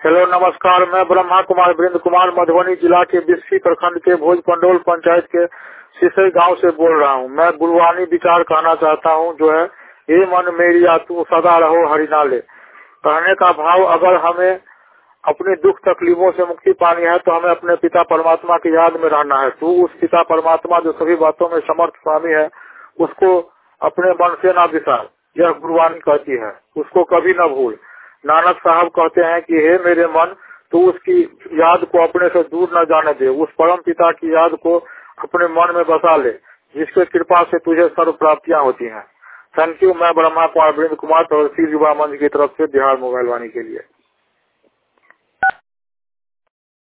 Hello नमस्कार, मैं ब्रह्मा कुमार वीरेंद्र कुमार मधुबनी जिला के बिस्फी प्रखंड के भोज पंडोल पंचायत के सिसई गांव से बोल रहा हूं। मैं गुरुवाणी विचार कहना चाहता हूं, जो है हे मन मेरिया तू सदा रहो हरिनाले। कहने का भाव, अगर हमें अपने दुख तकलीफों से मुक्ति पानी है तो हमें अपने पिता परमात्मा की याद में रहना है। तू उस पिता परमात्मा जो सभी बातों में समर्थ स्वामी है, उसको अपने मन से ना बिसार, यह गुरुवाणी कहती है। उसको कभी न भूल। नानक साहब कहते हैं कि हे मेरे मन, तू उसकी याद को अपने से दूर न जाने दे। उस परम पिता की याद को अपने मन में बसा ले, जिसके कृपा से तुझे सर्व प्राप्तियां होती हैं। Thank you. मैं ब्रह्मा कुमार वीरेंद्र कुमार तहसील युवा मंच की तरफ से बिहार मोबाइल वाणी के लिए।